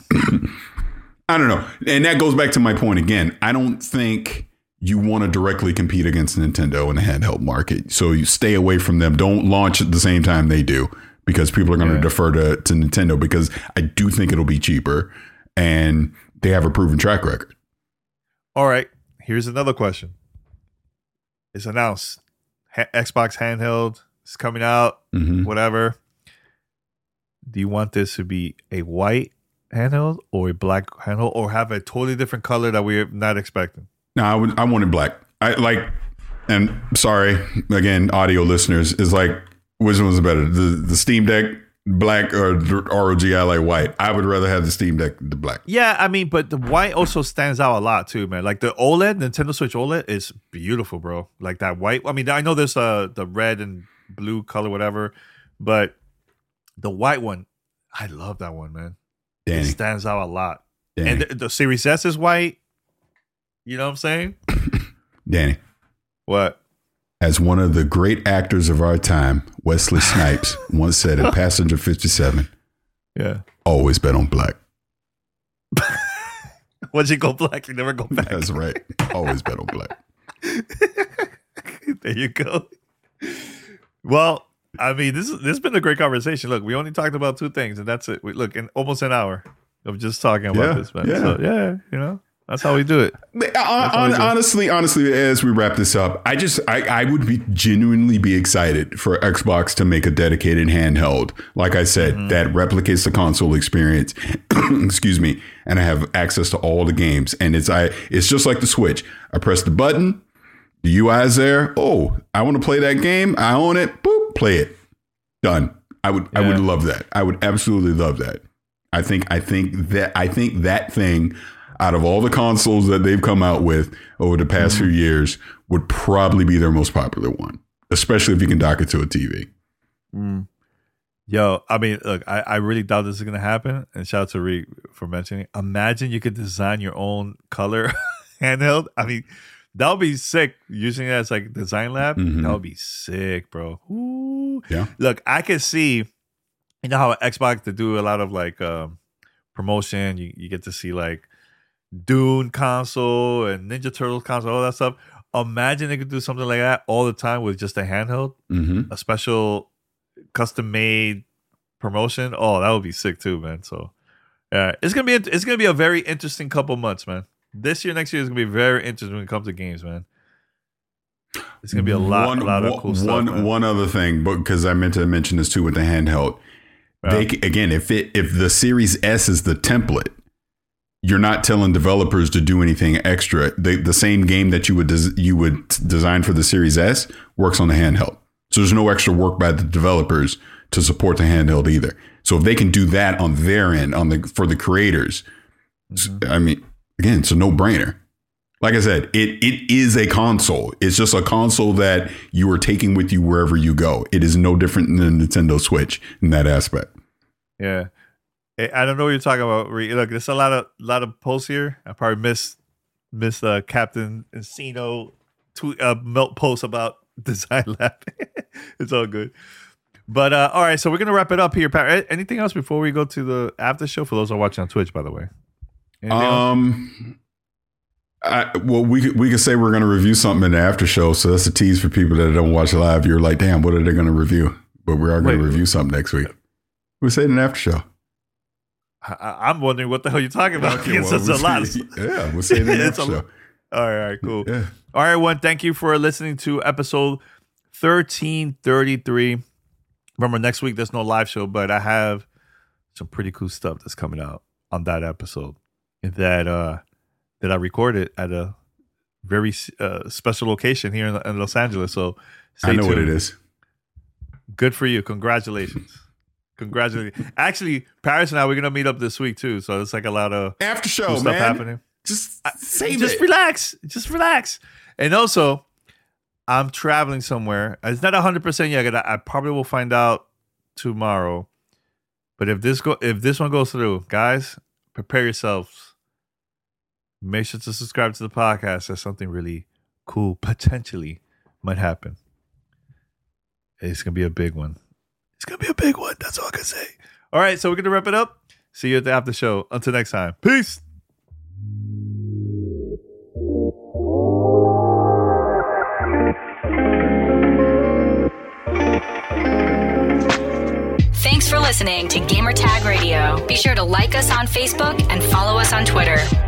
I don't know. And that goes back to my point again. I don't think you want to directly compete against Nintendo in the handheld market. So you stay away from them. Don't launch at the same time they do because people are going yeah. to defer to, to Nintendo because I do think it'll be cheaper and they have a proven track record. All right. Here's another question. It's announced. Ha- Xbox handheld is coming out, mm-hmm. whatever. Do you want this to be a white handheld or a black handheld, or have a totally different color that we're not expecting? No, I would. I wanted black. I like, and sorry again, audio listeners, is like which one's better, the the Steam Deck black or the R O G Ally white? I would rather have the Steam Deck the black. Yeah, I mean, but the white also stands out a lot too, man. Like the OLED, Nintendo Switch OLED is beautiful, bro. Like that white. I mean, I know there's uh the red and blue color, whatever, but the white one, I love that one, man. Danny. It stands out a lot. Danny. And the, the Series S is white. You know what I'm saying? Danny. What? As one of the great actors of our time, Wesley Snipes once said in Passenger fifty-seven, yeah, always bet on black. Once you go black, you never go back. That's right. Always bet on black. There you go. Well, I mean, this, is, this has been a great conversation. Look, we only talked about two things, and that's it. We, look, in almost an hour of just talking about Yeah, this, man. yeah. So, yeah, you know, that's how we do it. But, uh, hon- honestly, honestly, as we wrap this up, I just I, I would be genuinely be excited for Xbox to make a dedicated handheld. Like I said, Mm-hmm. that replicates the console experience. Excuse me, and I have access to all the games, and it's I it's just like the Switch. I press the button, the U I is there. Oh, I want to play that game. I own it. Boop, play it. Done. I would I would Yeah. love that. I would absolutely love that. I think I think that I think that thing, out of all the consoles that they've come out with over the past Mm-hmm. few years, would probably be their most popular one, especially if you can dock it to a T V. Mm. Yo, I mean, look, I, I really doubt this is going to happen. And shout out to Reed for mentioning. Imagine you could design your own color handheld. I mean, that would be sick. Using it as like design lab, Mhm. that would be sick, bro. Ooh. Yeah. Look, I can see, you know how Xbox to do a lot of like um, promotion. You, you get to see like Dune console and Ninja Turtles console, all that stuff. Imagine they could do something like that all the time with just a handheld, Mm-hmm. a special custom made promotion. Oh, that would be sick too, man. So yeah, it's gonna be it's gonna be a very interesting couple months, man. This year, next year is gonna be very interesting when it comes to games, man. It's gonna be a lot, one, a lot of one- cool stuff. one- man. one other thing, but because I meant to mention this too with the handheld. Yeah. They c- again, if it if the Series S is the template, you're not telling developers to do anything extra. The the same game that you would des- you would design for the Series S works on the handheld. So there's no extra work by the developers to support the handheld either. So if they can do that on their end, on the for the creators, Mm-hmm. I mean, again, it's a no brainer. Like I said, it it is a console. It's just a console that you are taking with you wherever you go. It is no different than the Nintendo Switch in that aspect. Yeah. I I don't know what you're talking about. Re- Look, there's a lot of lot of posts here. I probably missed missed uh, Captain Encino tweet uh, melt post about Design Lab. It's all good. But uh, all right, so we're gonna wrap it up here. Pat, A- anything else before we go to the after show? For those who are watching on Twitch, by the way. Anything else? Um, I, well, we could, we could say we're going to review something in the after show. So that's a tease for people that don't watch live. You're like, damn, what are they going to review? But we are going to Wait. review something next week. We say in an after show. I- I- I'm wondering what the hell you're talking about. Okay, It's well, just a we'll lot. see. Yeah, we'll say it in an It's after a- show. All right, all right, cool. Yeah. All right, everyone. Thank you for listening to episode thirteen thirty-three. Remember, next week there's no live show, but I have some pretty cool stuff that's coming out on that episode that uh that I recorded at a very uh, special location here in, in Los Angeles. So stay I know what tuned. it is. Good for you. Congratulations. Congratulations. Actually, Paris and I, we're going to meet up this week too. So it's like a lot of After show, cool man. stuff happening. Just save just it. relax. Just relax. And also, I'm traveling somewhere. It's not one hundred percent yet. I, I probably will find out tomorrow. But if this go, if this one goes through, guys, prepare yourselves. Make sure to subscribe to the podcast. As something really cool potentially might happen. It's gonna be a big one. It's gonna be a big one. That's all I can say. All right, so we're gonna wrap it up. See you at the after show. Until next time. Peace. Thanks for listening to Gamertag Radio. Be sure to like us on Facebook and follow us on Twitter.